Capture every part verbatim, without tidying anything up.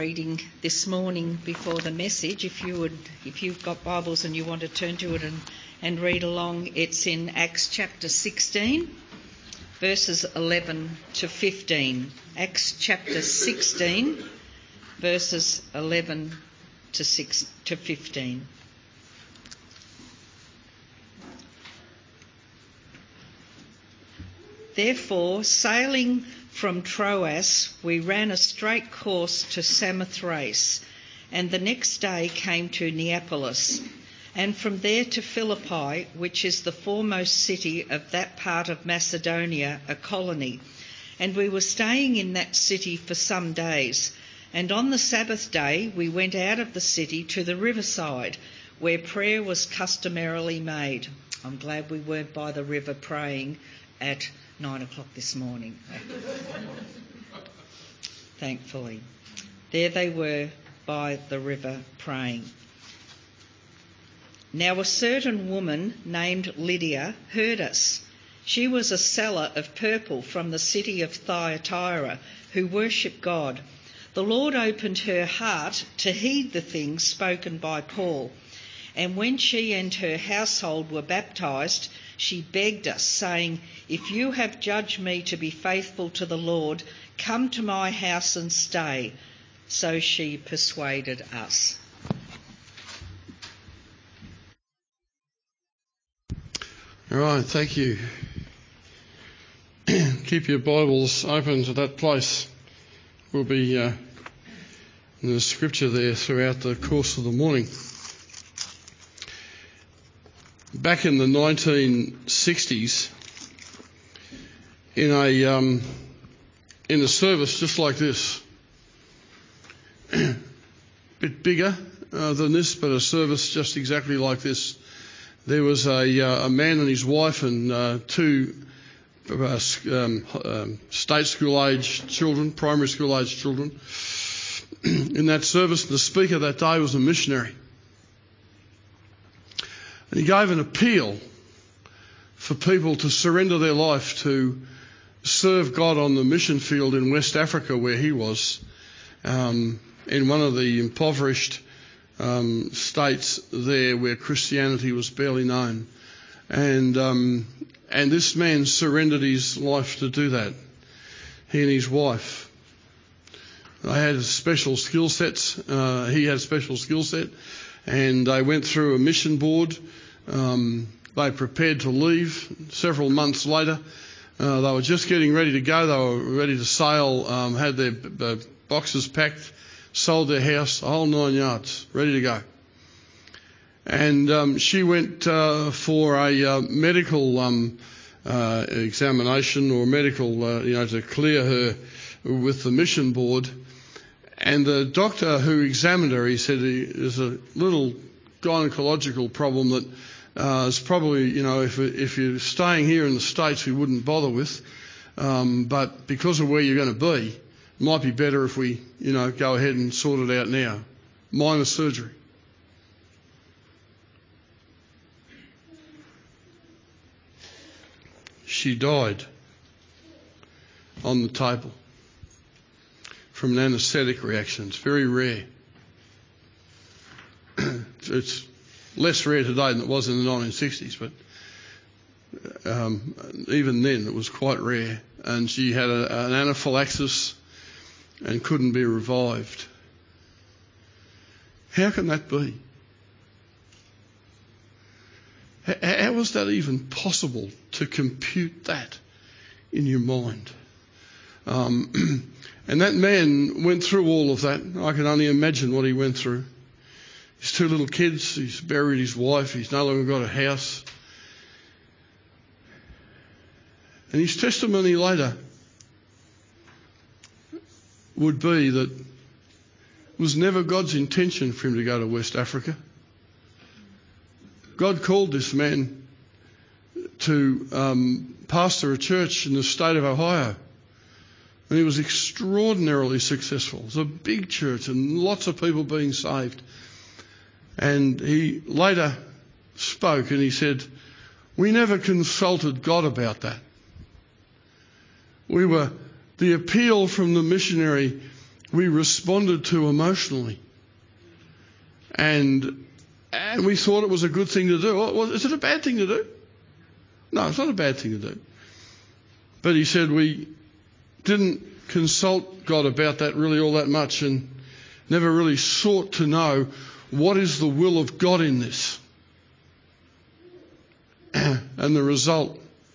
Reading this morning before the message, if you would, if you've got Bibles and you want to turn to it and, and read along, it's in Acts chapter sixteen, verses eleven to fifteen. Acts chapter sixteen, verses eleven to six to fifteen. Therefore, sailing from Troas, we ran a straight course to Samothrace, and the next day came to Neapolis, and from there to Philippi, which is the foremost city of that part of Macedonia, a colony. And we were staying in that city for some days, and on the Sabbath day we went out of the city to the riverside, where prayer was customarily made. I'm glad we weren't by the river praying at nine o'clock this morning. Thankfully. There they were by the river praying. Now a certain woman named Lydia heard us. She was a seller of purple from the city of Thyatira who worshipped God. The Lord opened her heart to heed the things spoken by Paul. And when she and her household were baptised, she begged us, saying, "If you have judged me to be faithful to the Lord, come to my house and stay." So she persuaded us. All right, thank you. Keep your Bibles open to that place. We'll be uh, in the scripture there throughout the course of the morning. Back in the nineteen sixties, in a um, in a service just like this, a bit bigger uh, than this, but a service just exactly like this, there was a uh, a man and his wife and uh, two uh, um, um, state school age children, primary school age children. In that service, the speaker that day was a missionary. And he gave an appeal for people to surrender their life to serve God on the mission field in West Africa where he was, um, in one of the impoverished um, states there where Christianity was barely known. And um, and this man surrendered his life to do that, he and his wife. They had special skill sets. Uh, he had a special skill set. And they went through a mission board. Um, they prepared to leave. Several months later, uh, they were just getting ready to go. They were ready to sail, um, had their uh, boxes packed, sold their house, the whole nine yards, ready to go. And um, she went uh, for a uh, medical um, uh, examination or medical, uh, you know, to clear her with the mission board. And the doctor who examined her, he said there's a little gynecological problem that uh, is probably, you know, if if you're staying here in the States, we wouldn't bother with. Um, but because of where you're going to be, it might be better if we, you know, go ahead and sort it out now. Minor surgery. She died on the table from an anaesthetic reaction. It's very rare. It's less rare today than it was in the nineteen sixties, but um, even then it was quite rare. And she had a, an anaphylaxis and couldn't be revived. How can that be? How, how was that even possible to compute that in your mind? Um, and that man went through all of that. I can only imagine what he went through. His two little kids, he's buried his wife, he's no longer got a house. And his testimony later would be that it was never God's intention for him to go to West Africa. God called this man to um, pastor a church in the state of Ohio. And he was extraordinarily successful. It was a big church and lots of people being saved. And he later spoke and he said, "We never consulted God about that. We were, the appeal from the missionary we responded to emotionally. And and we thought it was a good thing to do. Well, is it a bad thing to do? No, it's not a bad thing to do. But he said we didn't consult God about that really all that much and never really sought to know what is the will of God in this. And the result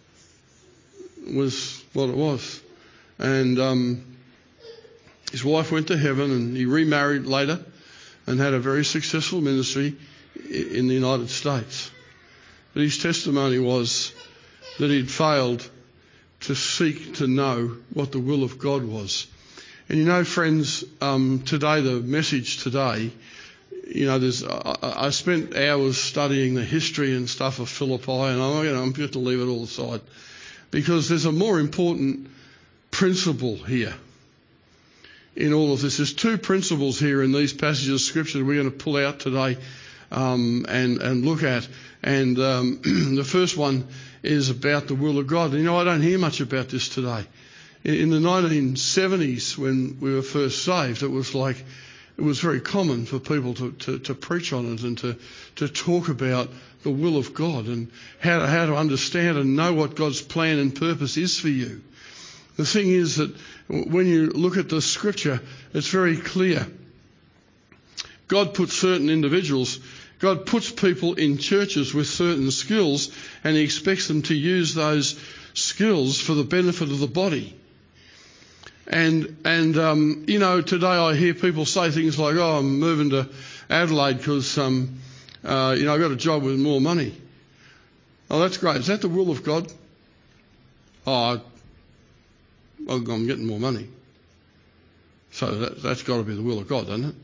was what it was. And um, his wife went to heaven and he remarried later and had a very successful ministry in the United States. But his testimony was that he'd failed to seek to know what the will of God was. And you know, friends, um, today, the message today, you know, there's, I, I spent hours studying the history and stuff of Philippi, and I'm, you know, I'm going to leave it all aside because there's a more important principle here in all of this. There's two principles here in these passages of Scripture that we're going to pull out today um, and, and look at. And um, the first one is about the will of God. And, you know, I don't hear much about this today. In the nineteen seventies, when we were first saved, it was like it was very common for people to, to, to preach on it and to, to talk about the will of God and how to, how to understand and know what God's plan and purpose is for you. The thing is that when you look at the Scripture, it's very clear. God puts certain individuals, God puts people in churches with certain skills, and he expects them to use those skills for the benefit of the body. And, and um, you know, today I hear people say things like, oh, I'm moving to Adelaide because, um, uh, you know, I've got a job with more money. Oh, that's great. Is that the will of God? Oh, well, I'm getting more money. So that, that's got to be the will of God, doesn't it?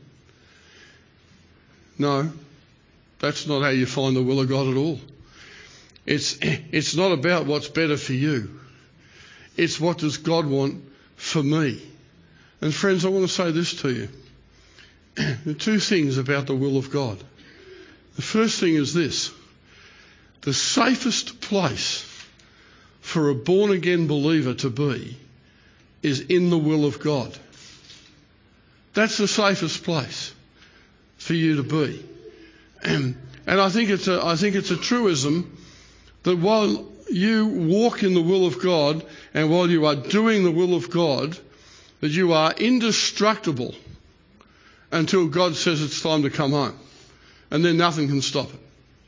No, that's not how you find the will of God at all. It's, it's not about what's better for you. It's what does God want for me. And friends, I want to say this to you. There are two things about the will of God. The first thing is this. The safest place for a born-again believer to be is in the will of God. That's the safest place for you to be. And, and I think it's a, I think it's a truism that while you walk in the will of God and while you are doing the will of God, that you are indestructible until God says it's time to come home. And then nothing can stop it.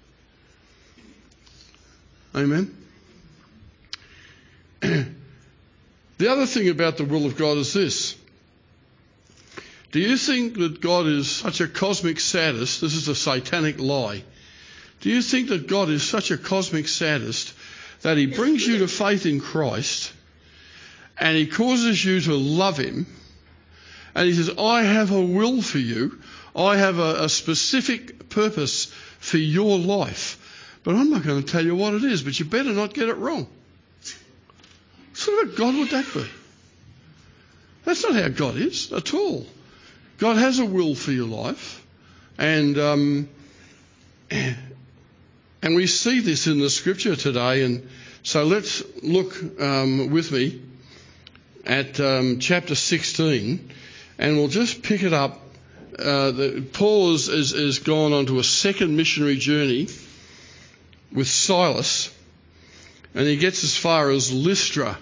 Amen? The other thing about the will of God is this. Do you think that God is such a cosmic sadist? This is a satanic lie. Do you think that God is such a cosmic sadist that he brings you to faith in Christ and he causes you to love him and he says, I have a will for you. I have a, a specific purpose for your life. But I'm not going to tell you what it is, but you better not get it wrong. What sort of God would that be? That's not how God is at all. God has a will for your life. And um, and we see this in the Scripture today. And so let's look um, with me at um, chapter sixteen. And we'll just pick it up. Uh, the, Paul has is, is gone on to a second missionary journey with Silas. And he gets as far as Lystra.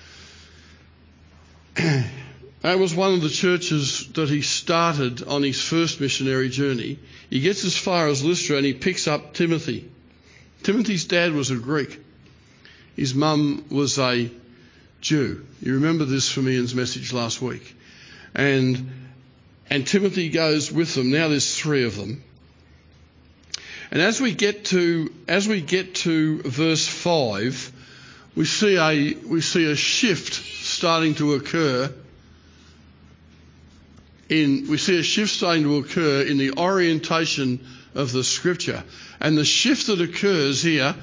That was one of the churches that he started on his first missionary journey. He gets as far as Lystra and he picks up Timothy. Timothy's dad was a Greek. His mum was a Jew. You remember this from Ian's message last week. And and Timothy goes with them. Now there's three of them. And as we get to as we get to verse five, we see a we see a shift starting to occur. In, we see a shift starting to occur in the orientation of the Scripture. And the shift that occurs here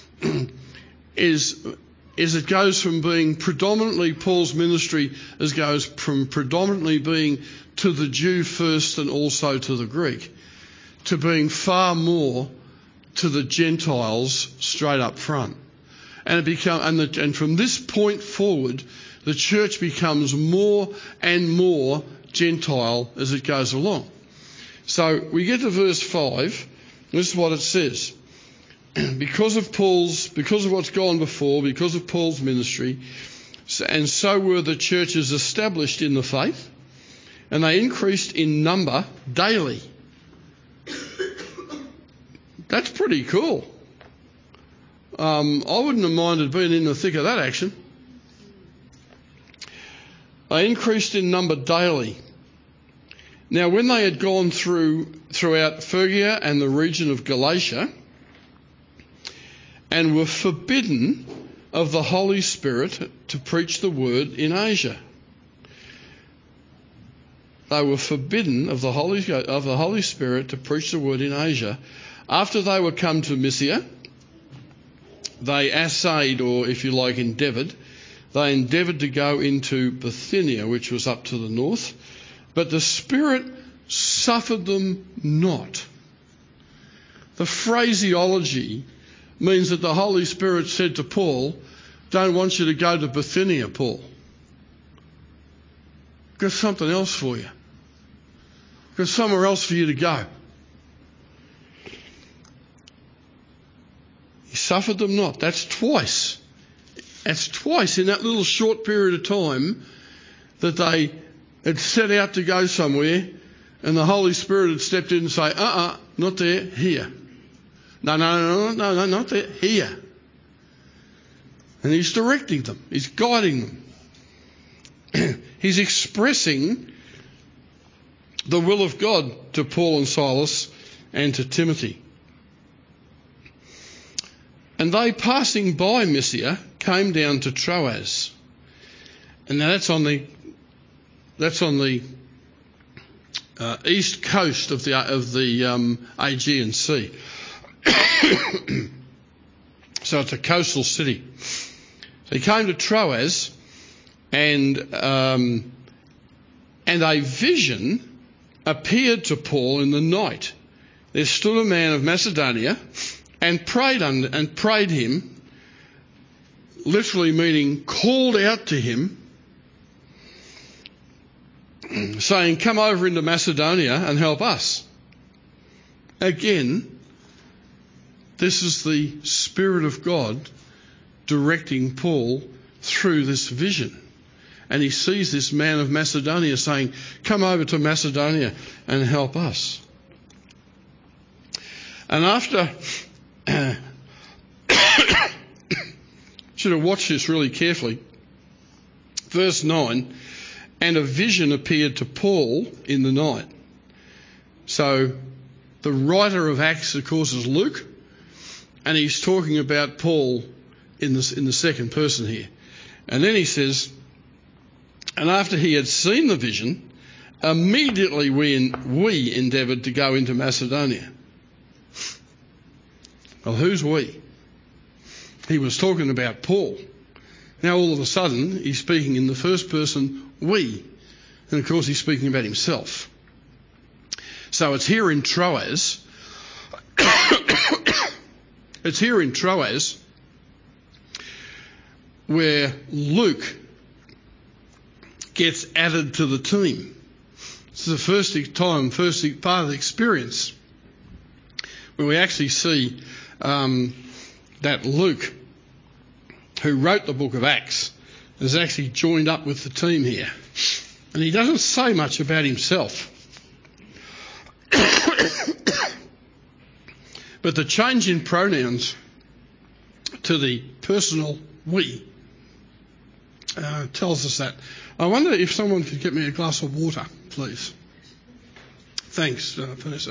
is, is it goes from being predominantly, Paul's ministry as goes from predominantly being to the Jew first and also to the Greek, to being far more to the Gentiles straight up front. And it become, and, the, and from this point forward, the church becomes more and more Gentile as it goes along. So we get to verse five. This is what it says. Because of Paul's, because of what's gone before, because of Paul's ministry, and so were the churches established in the faith, and they increased in number daily. That's pretty cool. Um, I wouldn't have minded being in the thick of that action. They increased in number daily. Now, when they had gone through throughout Phrygia and the region of Galatia, and were forbidden of the Holy Spirit to preach the word in Asia. They were forbidden of the Holy of the Holy Spirit to preach the word in Asia. After they were come to Mysia, they essayed, or if you like, endeavoured, they endeavoured to go into Bithynia, which was up to the north, but the Spirit suffered them not. The phraseology means that the Holy Spirit said to Paul, don't want you to go to Bithynia, Paul. Got something else for you. Got somewhere else for you to go. He suffered them not. That's twice. That's twice in that little short period of time that they had set out to go somewhere and the Holy Spirit had stepped in and say, uh-uh, not there, here. No, no, no, no, no, not there, here. And he's directing them. He's guiding them. He's expressing the will of God to Paul and Silas and to Timothy. And they, passing by Mysia, came down to Troas. And now that's on the that's on the uh, east coast of the of the um, Aegean Sea. So it's a coastal city. So he came to Troas, and um, and a vision appeared to Paul in the night. There stood a man of Macedonia and prayed under, and prayed him, literally meaning called out to him, saying, "Come over into Macedonia and help us." Again, this is the Spirit of God directing Paul through this vision. And he sees this man of Macedonia saying, "Come over to Macedonia and help us." And after, should have watched this really carefully, verse nine, and a vision appeared to Paul in the night. So the writer of Acts, of course, is Luke, and he's talking about Paul in the, in the second person here. And then he says, and after he had seen the vision, immediately we, we endeavoured to go into Macedonia. Well, who's we? He was talking about Paul. Now all of a sudden he's speaking in the first person, we. And of course he's speaking about himself. So it's here in Troas. It's here in Troas where Luke gets added to the team. This is the first time, first part of the experience where we actually see um, that Luke, who wrote the book of Acts, is actually joined up with the team here. And he doesn't say much about himself. But the change in pronouns to the personal we uh, tells us that. I wonder if someone could get me a glass of water, please. Thanks, uh, Vanessa.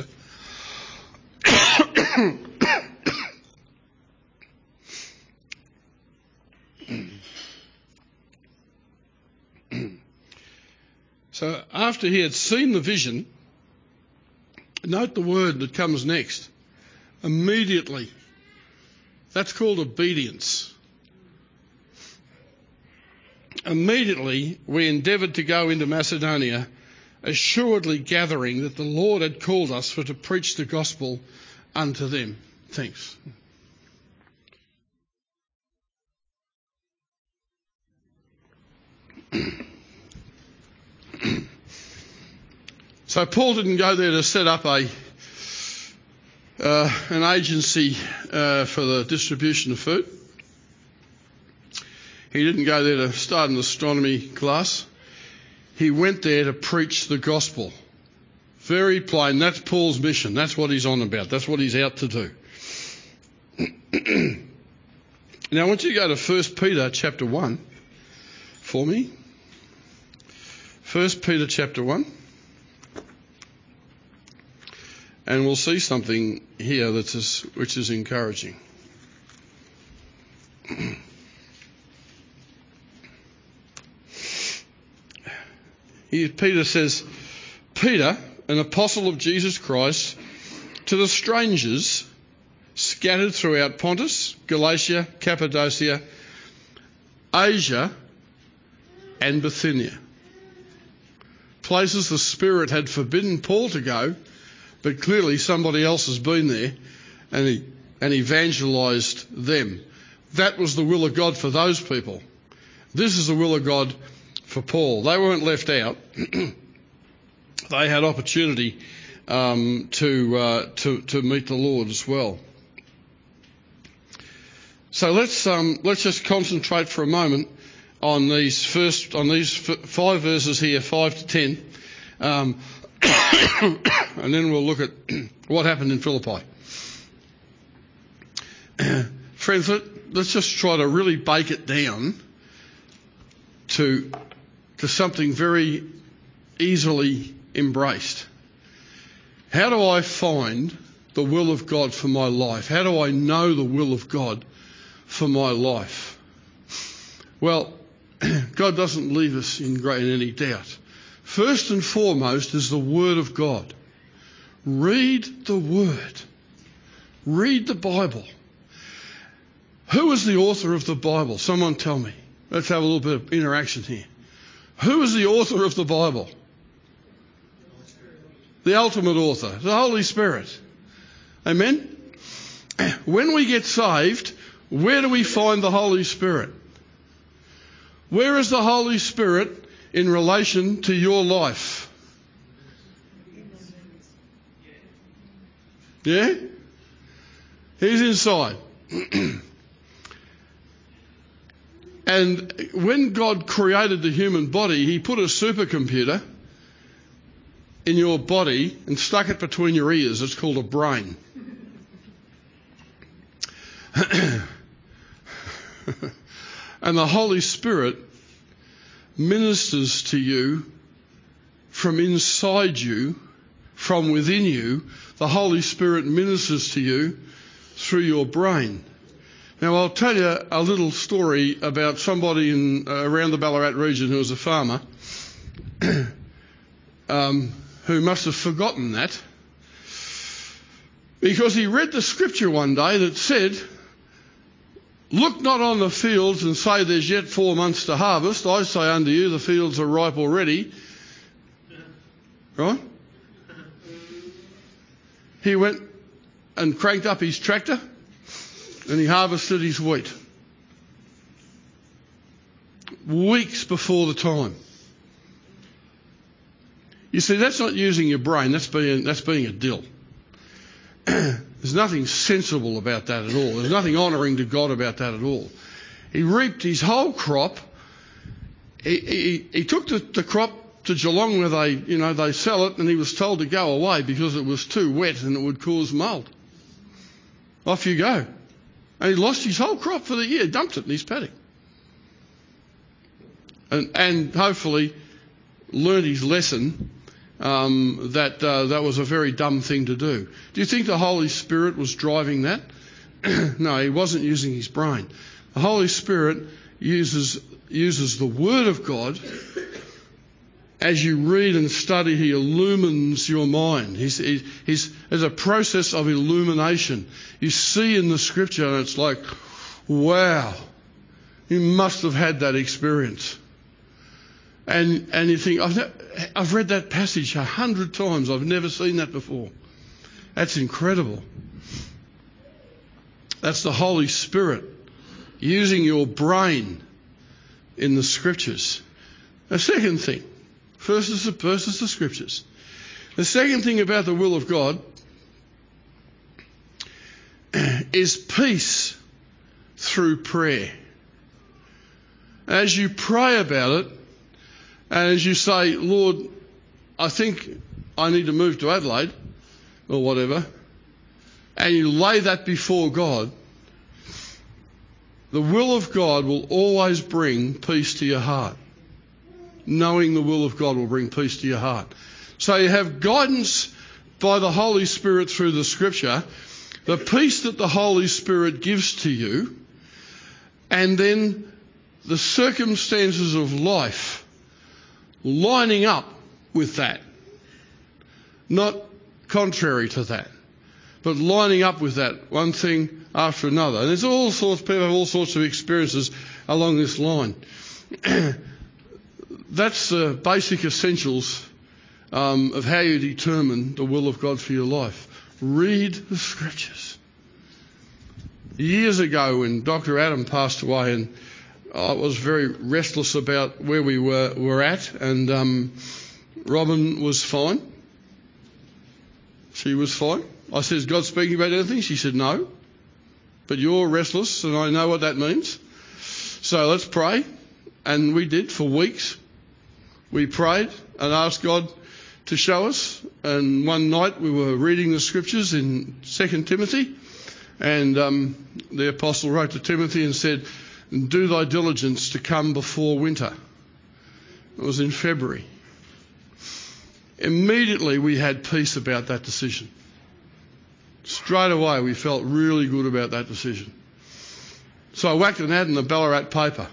So after he had seen the vision, note the word that comes next. Immediately. That's called obedience. Immediately we endeavoured to go into Macedonia, assuredly gathering that the Lord had called us for to preach the gospel unto them. Thanks. So Paul didn't go there to set up a uh, an agency uh, for the distribution of food. He didn't go there to start an astronomy class. He went there to preach the gospel. Very plain. That's Paul's mission. That's what he's on about. That's what he's out to do. Now I want you to go to First Peter chapter one for me. First Peter chapter one. And we'll see something here that is, which is encouraging. Here Peter says, Peter, an apostle of Jesus Christ, to the strangers scattered throughout Pontus, Galatia, Cappadocia, Asia, and Bithynia. Places the Spirit had forbidden Paul to go, but clearly somebody else has been there and, he, and evangelised them. That was the will of God for those people. This is the will of God for Paul. They weren't left out. They had opportunity um, to, uh, to to meet the Lord as well. So let's um, let's just concentrate for a moment on these first on these f- five verses here, five to ten, um, and then we'll look at what happened in Philippi. Friends, let, let's just try to really bake it down to to something very easily embraced. How do I find the will of God for my life? How do I know the will of God for my life? Well, God doesn't leave us in great in any doubt. First and foremost is the Word of God. Read the Word. Read the Bible. Who is the author of the Bible? Someone tell me. Let's have a little bit of interaction here. Who is the author of the Bible? The ultimate author, the Holy Spirit. Amen? When we get saved, where do we find the Holy Spirit? Where is the Holy Spirit in relation to your life? Yeah? He's inside. And when God created the human body, he put a supercomputer in your body and stuck it between your ears. It's called a brain. And the Holy Spirit ministers to you from inside you, from within you. The Holy Spirit ministers to you through your brain. Now, I'll tell you a little story about somebody in uh, around the Ballarat region who was a farmer um, who must have forgotten that, because he read the scripture one day that said, "Look not on the fields and say there's yet four months to harvest. I say unto you, the fields are ripe already." Right? He went and cranked up his tractor and he harvested his wheat weeks before the time. You see, that's not using your brain. That's being that's being a dill. There's nothing sensible about that at all. There's nothing honouring to God about that at all. He reaped his whole crop. He, he, he took the, the crop to Geelong where they, you know, they sell it, and he was told to go away because it was too wet and it would cause mould. Off you go. And he lost his whole crop for the year, dumped it in his paddock. And, and hopefully learned his lesson um, that uh, that was a very dumb thing to do. Do you think the Holy Spirit was driving that? No, he wasn't using his brain. The Holy Spirit uses uses the Word of God. As you read and study, he illumines your mind. He's, he's, he's, there's a process of illumination. You see in the scripture and it's like, wow, you must have had that experience. And and you think, I've, ne- I've read that passage a hundred times. I've never seen that before. That's incredible. That's the Holy Spirit using your brain in the scriptures. A second thing. First is the, first is the scriptures. The second thing about the will of God is peace through prayer. As you pray about it, and as you say, Lord, I think I need to move to Adelaide, or whatever, and you lay that before God, the will of God will always bring peace to your heart. Knowing the will of God will bring peace to your heart. So you have guidance by the Holy Spirit through the Scripture, the peace that the Holy Spirit gives to you, and then the circumstances of life lining up with that. Not contrary to that, but lining up with that, one thing after another. And there's all sorts, people have all sorts of experiences along this line. That's the basic essentials um, of how you determine the will of God for your life. Read the Scriptures. Years ago when Doctor Adam passed away, and I was very restless about where we were, were at, and um, Robin was fine. She was fine. I said, is God speaking about anything? She said, no. But you're restless, and I know what that means. So let's pray. And we did for weeks. We prayed and asked God to show us. And one night we were reading the Scriptures in Second Timothy. And um, the apostle wrote to Timothy and said, do thy diligence to come before winter. It was in February. Immediately we had peace about that decision. Straight away we felt really good about that decision. So I whacked an ad in the Ballarat paper.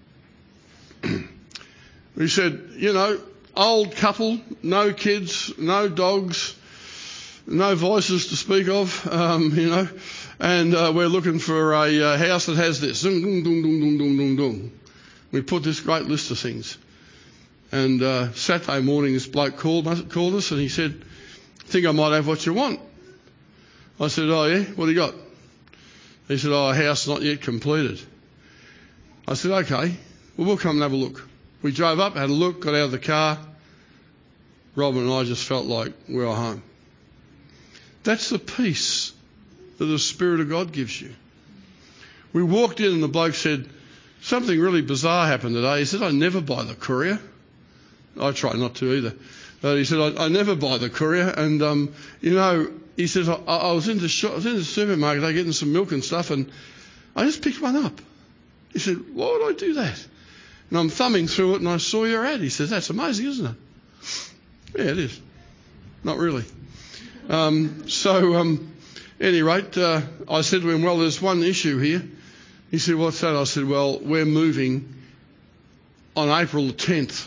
We said, you know, old couple, no kids, no dogs, no voices to speak of, um, you know, and uh, we're looking for a uh, house that has this. Dung, dung, dung, dung, dung, dung, dung. We put this great list of things. And uh, Saturday morning, this bloke called, called us and he said, I think I might have what you want. I said, oh yeah, what do you got? He said, oh, a house not yet completed. I said, okay, well, we'll come and have a look. We drove up, had a look, got out of the car. Robin and I just felt like we were home. That's the peace that the Spirit of God gives you. We walked in and the bloke said, something really bizarre happened today. He said, I never buy the Courier. I try not to either. But he said, I, I never buy the Courier. And, um, you know, he says, I, I, was in the shop, I was in the supermarket, I getting some milk and stuff, and I just picked one up. He said, why would I do that? And I'm thumbing through it and I saw your ad. He says, that's amazing, isn't it? Yeah, it is. Not really. Um, so, um, at any rate, uh, I said to him, well, there's one issue here. He said, what's that? I said, well, we're moving on April the tenth.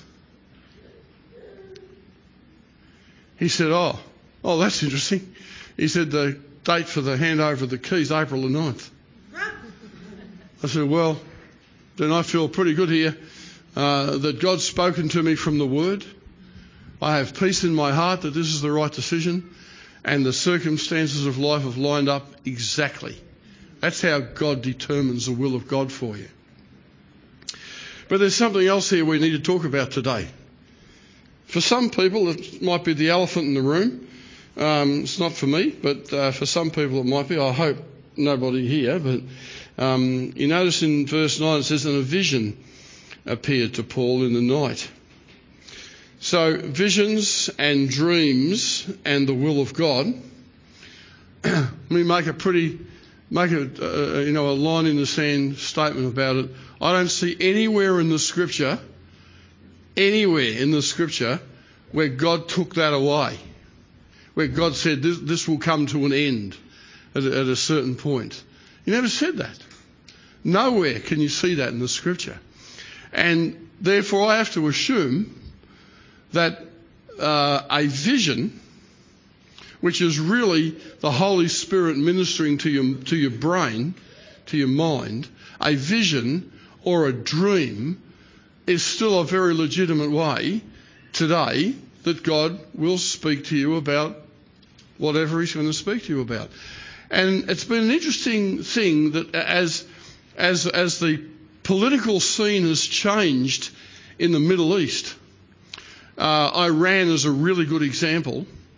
He said, oh, oh, that's interesting. He said, the date for the handover of the keys, April the ninth. I said, well, then I feel pretty good here uh, that God's spoken to me from the Word. I have peace in my heart that this is the right decision, and the circumstances of life have lined up exactly. That's how God determines the will of God for you. But there's something else here we need to talk about today. For some people, it might be the elephant in the room. Um, it's not for me, but uh, for some people it might be. I hope nobody here. But um, you notice in verse nine it says, and a vision appeared to Paul in the night. So visions and dreams and the will of God. Let me make a pretty, make a uh, you know a line in the sand statement about it. I don't see anywhere in the Scripture, anywhere in the Scripture, where God took that away, where God said this, this will come to an end at a, at a certain point. He never said that. Nowhere can you see that in the Scripture, and therefore I have to assume that uh, a vision, which is really the Holy Spirit ministering to your to your brain, to your mind, a vision or a dream is still a very legitimate way today that God will speak to you about whatever He's going to speak to you about. And it's been an interesting thing that as as as the political scene has changed in the Middle East, uh, Iran is a really good example.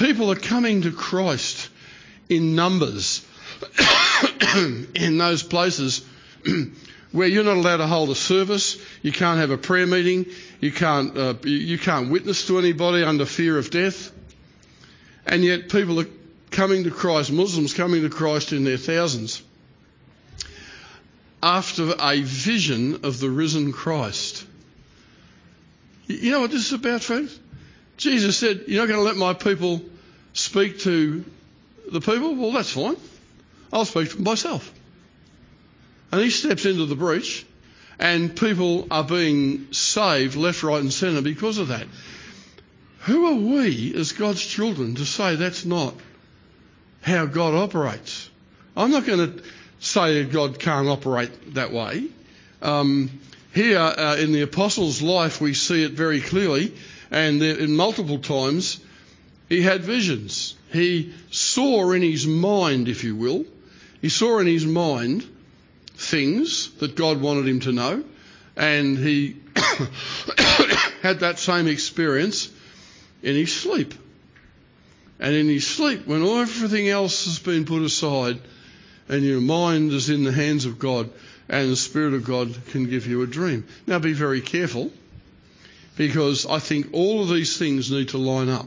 people are coming to Christ in numbers in those places where you're not allowed to hold a service, you can't have a prayer meeting, you can't uh, you can't witness to anybody under fear of death, and yet people are coming to Christ, Muslims coming to Christ in their thousands, after a vision of the risen Christ. You know what this is about, folks? Jesus said, you're not going to let my people speak to the people? Well, that's fine. I'll speak to myself. And he steps into the breach, and people are being saved left, right and centre because of that. Who are we as God's children to say that's not how God operates? I'm not going to say God can't operate that way. Um, here uh, in the apostle's life we see it very clearly, and there, in multiple times he had visions. He saw in his mind, if you will, he saw in his mind things that God wanted him to know, and he had that same experience in his sleep. And in his sleep, when everything else has been put aside and your mind is in the hands of God and the Spirit of God can give you a dream. Now be very careful, because I think all of these things need to line up.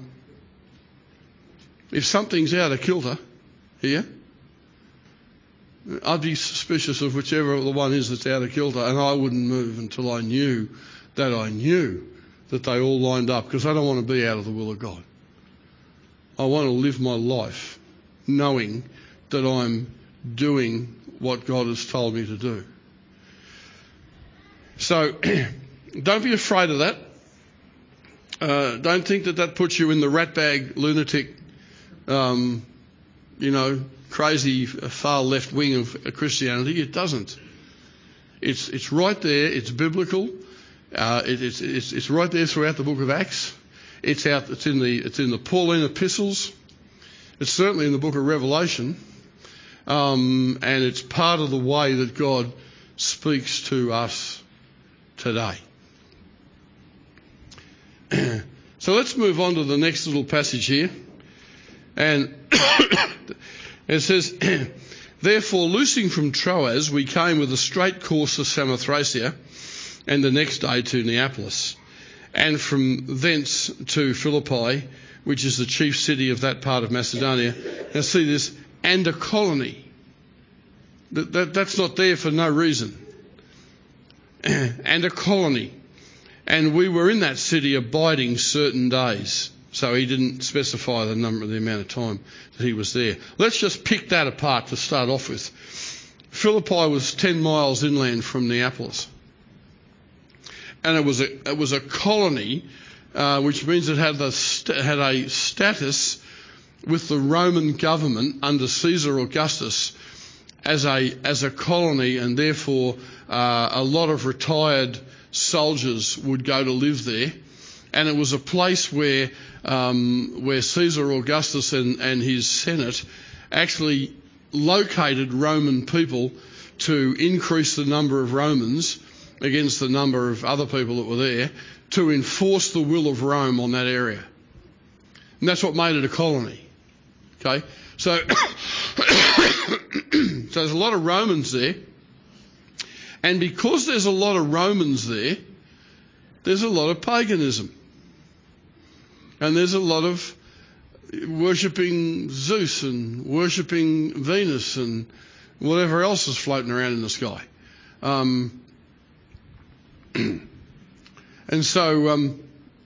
If something's out of kilter here, I'd be suspicious of whichever the one is that's out of kilter, and I wouldn't move until I knew that I knew that they all lined up, because I don't want to be out of the will of God. I want to live my life knowing that I'm doing what God has told me to do. So don't be afraid of that. Uh, don't think that that puts you in the ratbag lunatic, um, you know, crazy far left wing of Christianity. It doesn't. It's it's right there. It's biblical. Uh, it, it's it's it's right there throughout the book of Acts. It's out. It's in the it's in the Pauline epistles. It's certainly in the book of Revelation, um, and it's part of the way that God speaks to us today. So let's move on to the next little passage here, and it says, "Therefore, loosing from Troas, we came with a straight course to Samothracia, and the next day to Neapolis, and from thence to Philippi, which is the chief city of that part of Macedonia." Now see this, and a colony. That, that, that's not there for no reason. And a colony. And we were in that city abiding certain days. So he didn't specify the number, the amount of time that he was there. Let's just pick that apart to start off with. Philippi was ten miles inland from Neapolis. And it was a, it was a colony, uh, which means it had a, had a status with the Roman government under Caesar Augustus as a as a colony, and therefore uh, a lot of retired soldiers would go to live there. And it was a place where um, where Caesar Augustus and, and his Senate actually located Roman people to increase the number of Romans against the number of other people that were there, to enforce the will of Rome on that area. And that's what made it a colony. Okay? So, so there's a lot of Romans there. And because there's a lot of Romans there, there's a lot of paganism. And there's a lot of worshipping Zeus and worshipping Venus and whatever else is floating around in the sky. Um, and so, um,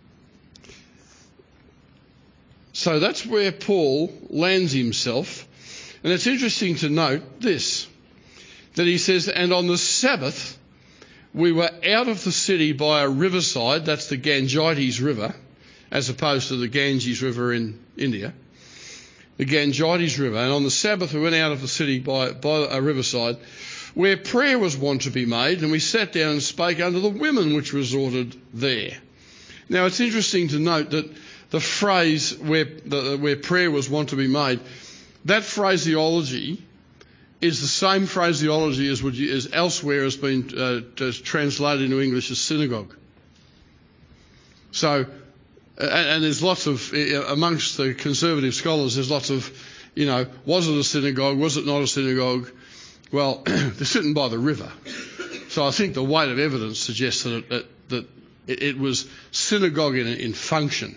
so that's where Paul lands himself. And it's interesting to note this, that he says, and on the Sabbath we were out of the city by a riverside, that's the Gangites River, as opposed to the Ganges River in India, the Gangites River. And on the Sabbath we went out of the city by, by a riverside, where prayer was wont to be made, and we sat down and spake unto the women which resorted there. Now it's interesting to note that the phrase where, the, where prayer was wont to be made, that phraseology is the same phraseology as, would you, as elsewhere has been uh, translated into English as synagogue. So and, and there's lots of, amongst the conservative scholars, there's lots of, you know, was it a synagogue, was it not a synagogue? Well, they're sitting by the river. So I think the weight of evidence suggests that it, that, that it was synagogue in, in function.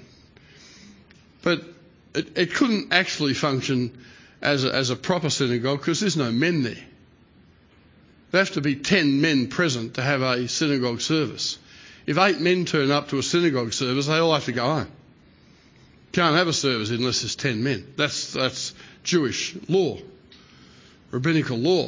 But it, it couldn't actually function as a, as a proper synagogue because there's no men there. There have to be ten men present to have a synagogue service. If eight men turn up to a synagogue service, they all have to go home. Can't have a service unless there's ten men. That's, that's Jewish law, rabbinical law.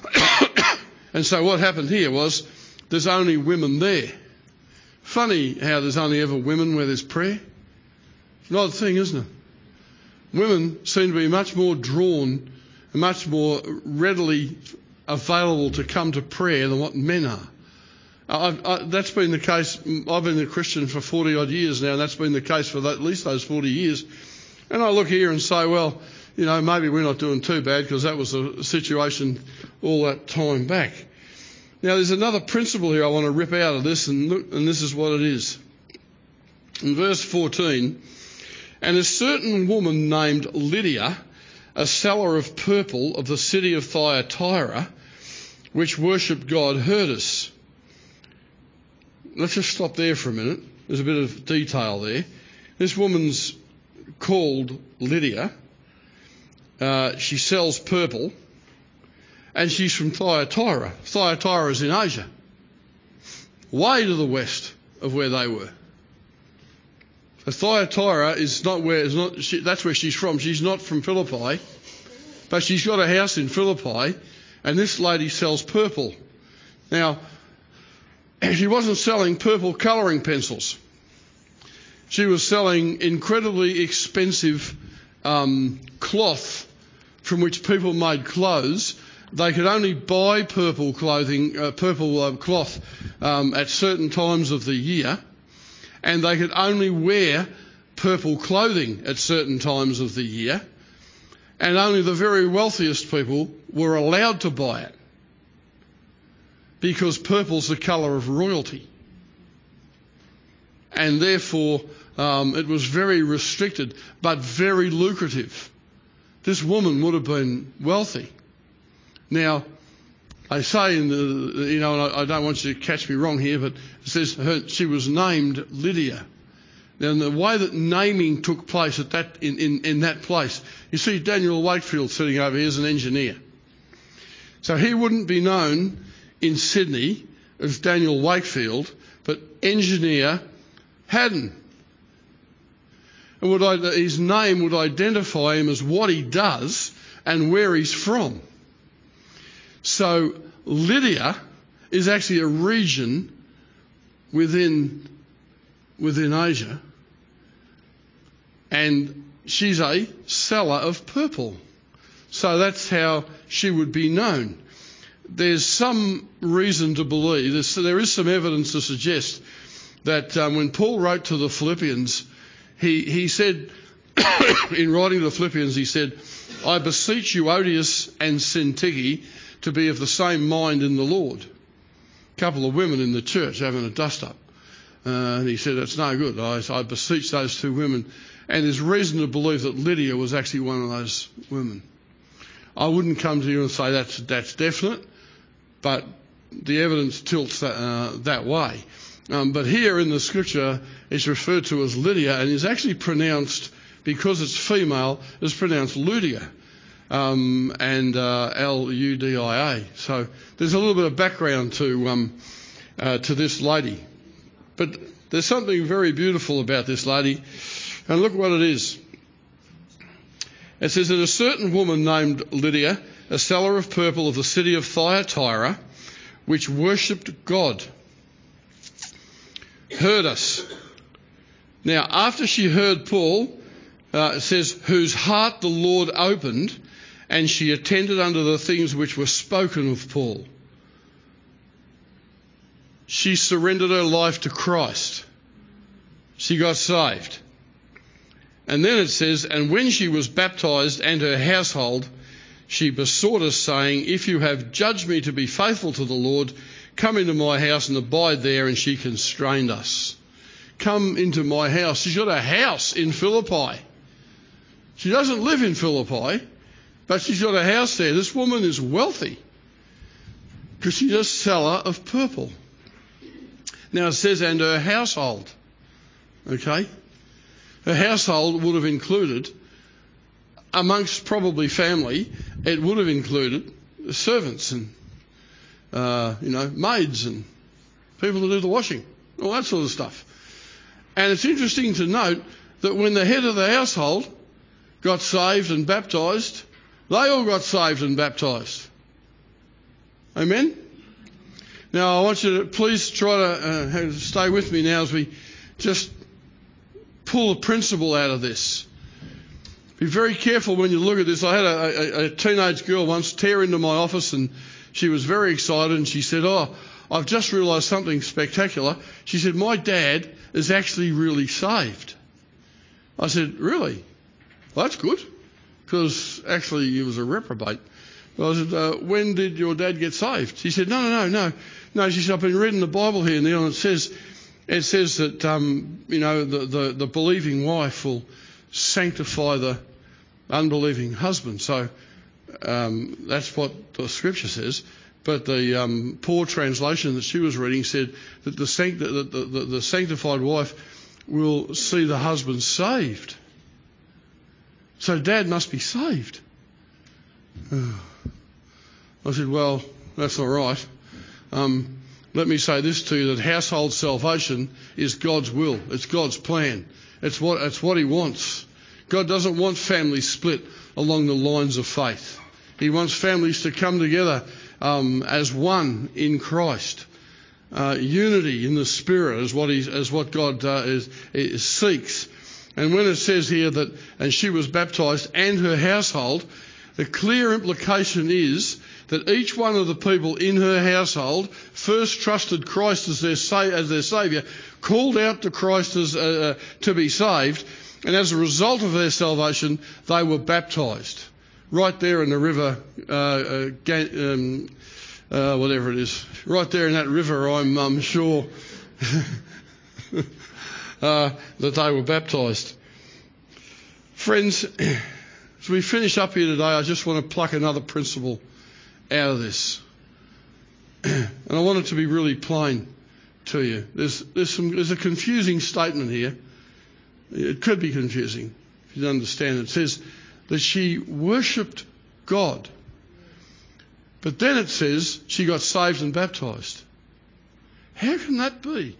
And so what happened here was there's only women there. Funny how there's only ever women where there's prayer. It's an odd thing, isn't it? Women seem to be much more drawn and much more readily available to come to prayer than what men are. I've, I, that's been the case. I've been a Christian for forty odd years now, and that's been the case for that, at least those forty years. And I look here and say, well, you know, maybe we're not doing too bad because that was a situation all that time back. Now, there's another principle here I want to rip out of this, and look, and this is what it is. In verse fourteen, and a certain woman named Lydia, a seller of purple of the city of Thyatira, which worshipped God, heard us. Let's just stop there for a minute. There's a bit of detail there. This woman's called Lydia. Uh, she sells purple, and she's from Thyatira. Thyatira is in Asia, way to the west of where they were. So Thyatira is not where, is not, she, that's where she's from. She's not from Philippi, but she's got a house in Philippi, and this lady sells purple. Now, she wasn't selling purple colouring pencils. She was selling incredibly expensive um, cloth from which people made clothes. They could only buy purple clothing, uh, purple uh, cloth um, at certain times of the year, and they could only wear purple clothing at certain times of the year, and only the very wealthiest people were allowed to buy it because purple's the colour of royalty. And therefore, um, it was very restricted, but very lucrative. This woman would have been wealthy. Now, I say in the, you know, and I, I don't want you to catch me wrong here, but it says her, she was named Lydia. Now, the way that naming took place at that in, in, in that place, you see Daniel Wakefield sitting over here as an engineer. So he wouldn't be known in Sydney as Daniel Wakefield, but engineer Haddon. And would I, his name would identify him as what he does and where he's from. So Lydia is actually a region within within Asia, and she's a seller of purple. So that's how she would be known. There's some reason to believe, there's, there is some evidence to suggest that um, when Paul wrote to the Philippians, he, he said, in writing to the Philippians, he said, I beseech you, Odius and Syntyche, to be of the same mind in the Lord. A couple of women in the church having a dust-up. Uh, and he said, that's no good. I, I beseech those two women. And there's reason to believe that Lydia was actually one of those women. I wouldn't come to you and say that's, that's definite, but the evidence tilts that, uh, that way. Um, but here in the scripture, it's referred to as Lydia, and is actually pronounced, because it's female, it's pronounced Ludia, um, and uh, L U D I A. So there's a little bit of background to um, uh, to this lady. But there's something very beautiful about this lady, and look what it is. It says that a certain woman named Lydia, a seller of purple of the city of Thyatira, which worshipped God, heard us. Now, after she heard Paul, uh, it says, whose heart the Lord opened, and she attended unto the things which were spoken of Paul. She surrendered her life to Christ. She got saved. And then it says, and when she was baptized and her household, she besought us, saying, if you have judged me to be faithful to the Lord, come into my house and abide there. And she constrained us. come into my house. She's got a house in Philippi. She doesn't live in Philippi, but she's got a house there. This woman is wealthy because she's a seller of purple. Now it says, and her household. Okay? Her household would have included, amongst probably family, it would have included servants and, uh, you know, maids and people to do the washing, all that sort of stuff. And it's interesting to note that when the head of the household got saved and baptised, they all got saved and baptised. Amen? Now, I want you to please try to uh, stay with me now as we just pull a principle out of this. Be very careful when you look at this. I had a, a, a teenage girl once tear into my office, and she was very excited, and she said, oh, I've just realised something spectacular. She said, my dad is actually really saved. I said, really? Well, that's good, because actually he was a reprobate. I said, uh, when did your dad get saved? She said, no, no, no, no. No, she said, I've been reading the Bible here, Neil, and it says, it says that, um, you know, the, the, the believing wife will sanctify the unbelieving husband. So um, that's what the scripture says. But the um, poor translation that she was reading said that the, sanct- the, the, the, the sanctified wife will see the husband saved. So dad must be saved. I said, well, that's all right. Um, let me say this to you, that household salvation is God's will. It's God's plan. It's what, it's what he wants. God doesn't want families split along the lines of faith. He wants families to come together um, as one in Christ. Uh, unity in the Spirit is what, he, is what God uh, is, is, seeks. And when it says here that, and she was baptised and her household, the clear implication is that each one of the people in her household first trusted Christ as their sa- as their Saviour, called out to Christ as, uh, to be saved, and as a result of their salvation, they were baptised. Right there in the river, uh, uh, Ga- um, uh, whatever it is, right there in that river, I'm um, sure uh, that they were baptised. Friends, as we finish up here today, I just want to pluck another principle out of this. And I want it to be really plain to you. There's, there's, some, there's a confusing statement here. It could be confusing if you don't understand it. It says that she worshipped God. But then it says she got saved and baptised. How can that be?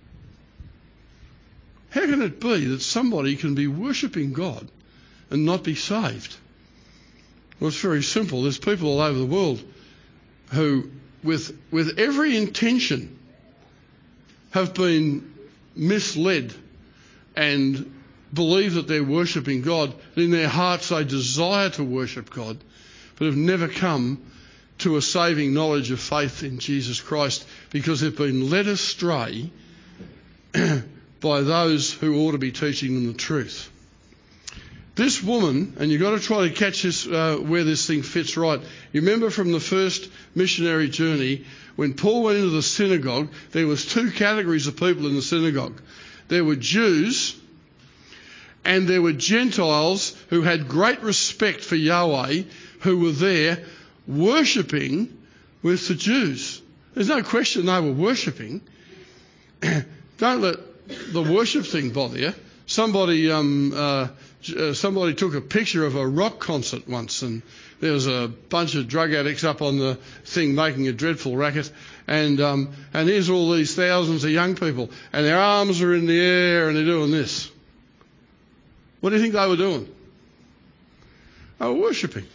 How can it be that somebody can be worshipping God and not be saved? Well, it's very simple. There's people all over the world who, with with every intention, have been misled and believe that they're worshipping God. In their hearts they desire to worship God, but have never come to a saving knowledge of faith in Jesus Christ because they've been led astray by those who ought to be teaching them the truth. This woman, and you've got to try to catch this uh, where this thing fits right. You remember from the first missionary journey, when Paul went into the synagogue, there was two categories of people in the synagogue. There were Jews and there were Gentiles who had great respect for Yahweh, who were there worshipping with the Jews. There's no question they were worshipping. Don't let the worship thing bother you. Somebody, um, uh, uh, somebody took a picture of a rock concert once, and there was a bunch of drug addicts up on the thing making a dreadful racket, and um, and here's all these thousands of young people, and their arms are in the air, and they're doing this. What do you think they were doing? They were worshipping.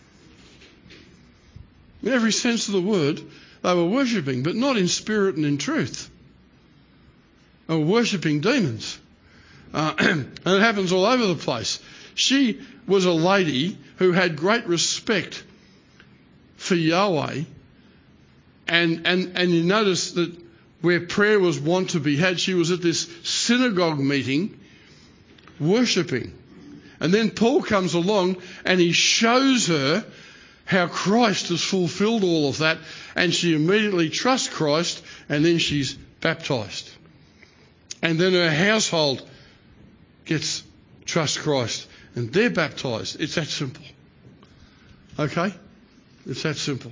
In every sense of the word, they were worshipping, but not in spirit and in truth. They were worshipping demons. Uh, and it happens all over the place. She was a lady who had great respect for Yahweh, and, and, and you notice that where prayer was wont to be had, she was at this synagogue meeting worshipping. And then Paul comes along and he shows her how Christ has fulfilled all of that, and she immediately trusts Christ, and then she's baptised. And then her household gets trust Christ and they're baptised. It's that simple. Okay? It's that simple.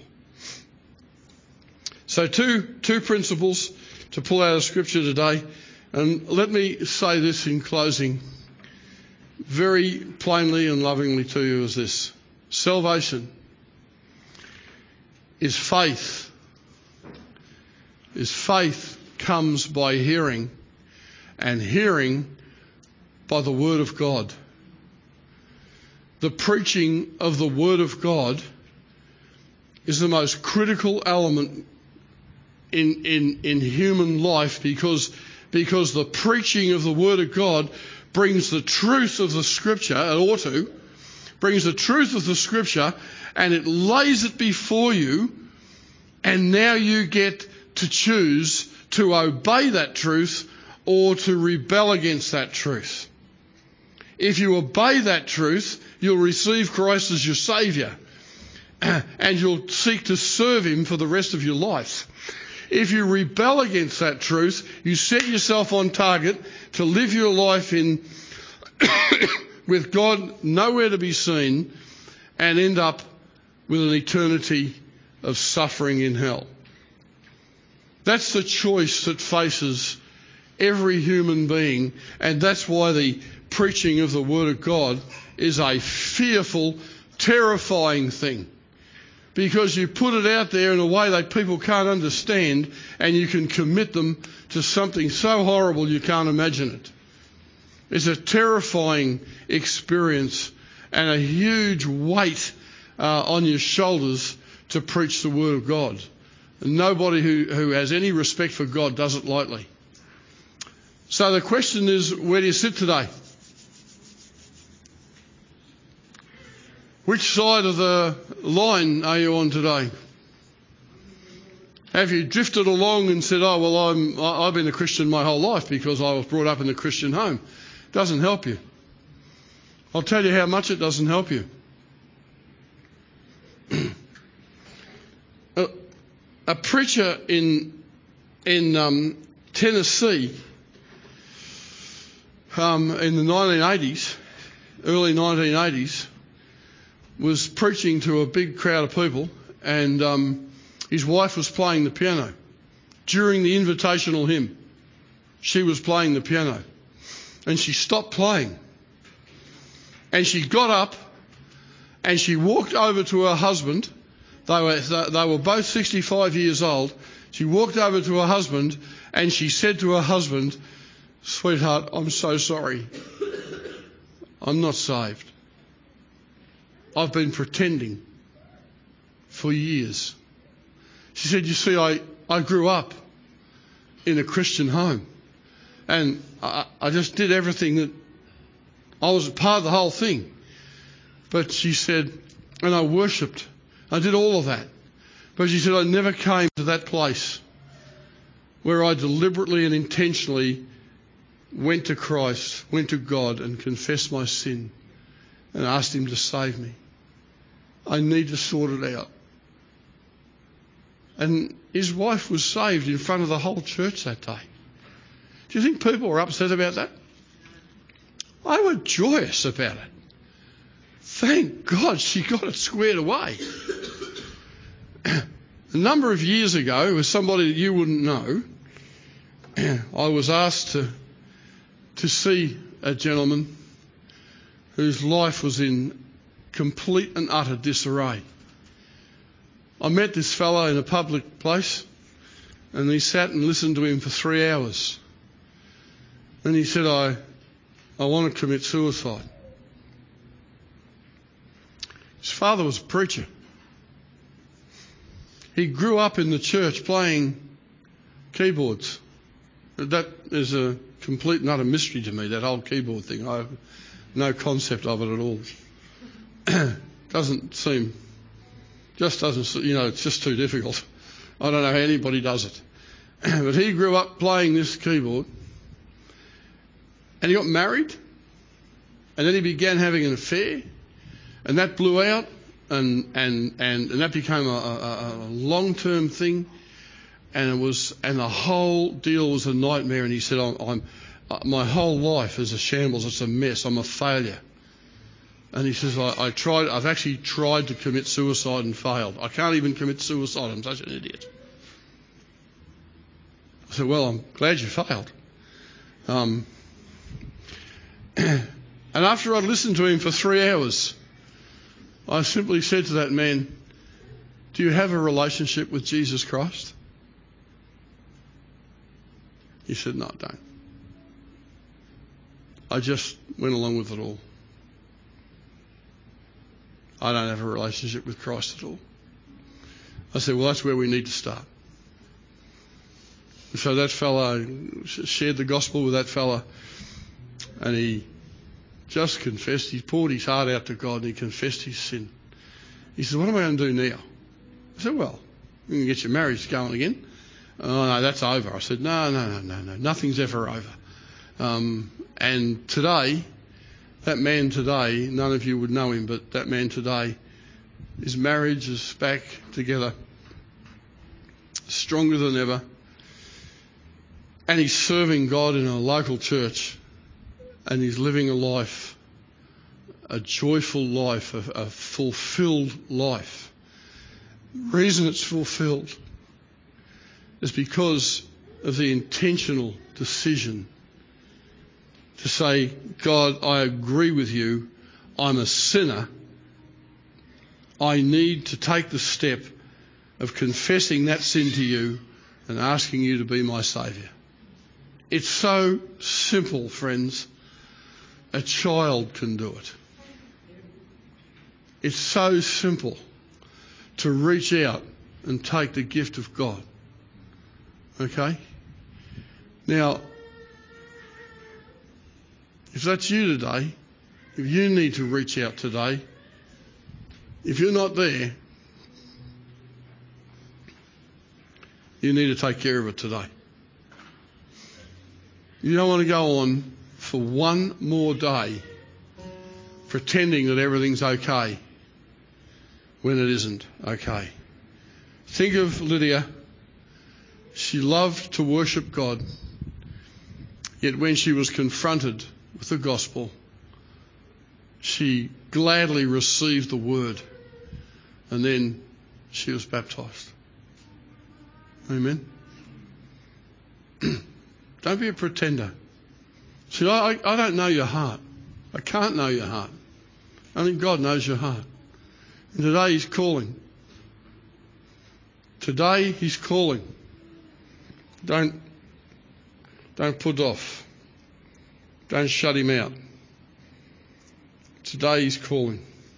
So two, two principles to pull out of Scripture today. And let me say this in closing very plainly and lovingly to you is this. Salvation is faith. Is faith comes by hearing, and hearing by the Word of God. The preaching of the Word of God is the most critical element in, in, in human life because, because the preaching of the Word of God brings the truth of the Scripture, it ought to, brings the truth of the Scripture and it lays it before you, and now you get to choose to obey that truth or to rebel against that truth. If you obey that truth, you'll receive Christ as your Saviour and you'll seek to serve Him for the rest of your life. If you rebel against that truth, you set yourself on target to live your life in with God nowhere to be seen and end up with an eternity of suffering in hell. That's the choice that faces every human being, and that's why the preaching of the Word of God is a fearful, terrifying thing. Because you put it out there in a way that people can't understand, and you can commit them to something so horrible you can't imagine it. It's a terrifying experience and a huge weight uh, on your shoulders to preach the Word of God. And nobody who, who has any respect for God does it lightly. So the question is, where do you sit today? Which side of the line are you on today? Have you drifted along and said, oh, well, I'm, I've been a Christian my whole life because I was brought up in a Christian home? Doesn't help you. I'll tell you how much it doesn't help you. a, a preacher in, in um, Tennessee um, in the nineteen eighties, early nineteen eighties, was preaching to a big crowd of people, and um, his wife was playing the piano. During the invitational hymn, she was playing the piano, and she stopped playing. And she got up, and she walked over to her husband. They were, they were both sixty-five years old. She walked over to her husband, and she said to her husband, "Sweetheart, I'm so sorry. I'm not saved. I've been pretending for years." She said, "You see, I, I grew up in a Christian home, and I, I just did everything that I was a part of the whole thing." But she said, and I worshipped. I did all of that. But she said, I never came to that place where I deliberately and intentionally went to Christ, went to God and confessed my sin and asked Him to save me. I need to sort it out. And his wife was saved in front of the whole church that day. Do you think people were upset about that? I was joyous about it. Thank God she got it squared away. A number of years ago, with somebody that you wouldn't know, I was asked to, to see a gentleman whose life was in complete and utter disarray. I met this fellow in a public place, and he sat and listened to him for three hours. And he said, I, I want to commit suicide. His father was a preacher. He grew up in the church playing keyboards. That is a complete and utter mystery to me, that whole keyboard thing. I have no concept of it at all. Doesn't seem, just doesn't, you know, it's just too difficult. I don't know how anybody does it. But he grew up playing this keyboard, and he got married, and then he began having an affair, and that blew out, and and and, and that became a, a, a long-term thing. and it was, and the whole deal was a nightmare. And he said, I'm, I'm uh, my whole life is a shambles. It's a mess. I'm a failure. And he says, I, I tried, I've actually tried to commit suicide and failed. I can't even commit suicide. I'm such an idiot. I said, well, I'm glad you failed. Um, and after I'd listened to him for three hours, I simply said to that man, do you have a relationship with Jesus Christ? He said, no, I don't. I just went along with it all. I don't have a relationship with Christ at all. I said, well, that's where we need to start. And so that fella shared the gospel with that fella, and he just confessed. He poured his heart out to God and he confessed his sin. He said, what am I going to do now? I said, well, you can get your marriage going again. Oh, no, that's over. I said, no, no, no, no, no. Nothing's ever over. Um, and today, that man today, none of you would know him, but that man today, his marriage is back together, stronger than ever. And he's serving God in a local church, and he's living a life, a joyful life, a, a fulfilled life. The reason it's fulfilled is because of the intentional decision to say, God, I agree with you. I'm a sinner. I need to take the step of confessing that sin to you and asking you to be my saviour. It's so simple, friends. A child can do it. It's so simple to reach out and take the gift of God. Okay? Now, if that's you today, if you need to reach out today, if you're not there, you need to take care of it today. You don't want to go on for one more day pretending that everything's okay when it isn't okay. Think of Lydia. She loved to worship God, yet when she was confronted with the gospel, she gladly received the word, and then she was baptized. Amen. Don't be a pretender. See, I, I don't know your heart. I can't know your heart. Only God knows your heart. And today he's calling. Today he's calling. Don't, don't put off. Don't shut him out. Today he's calling.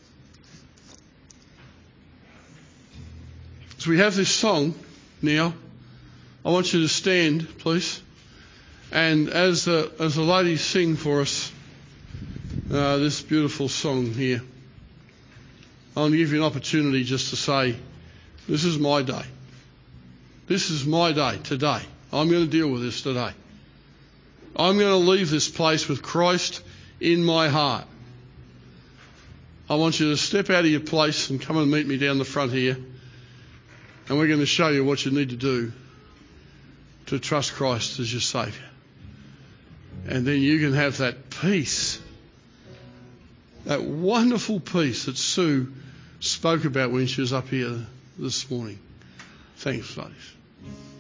So we have this song now. I want you to stand, please. And as the, as the ladies sing for us uh, this beautiful song here, I want to give you an opportunity just to say, this is my day. This is my day today. I'm going to deal with this today. I'm going to leave this place with Christ in my heart. I want you to step out of your place and come and meet me down the front here. And we're going to show you what you need to do to trust Christ as your Saviour. And then you can have that peace, that wonderful peace that Sue spoke about when she was up here this morning. Thanks, ladies.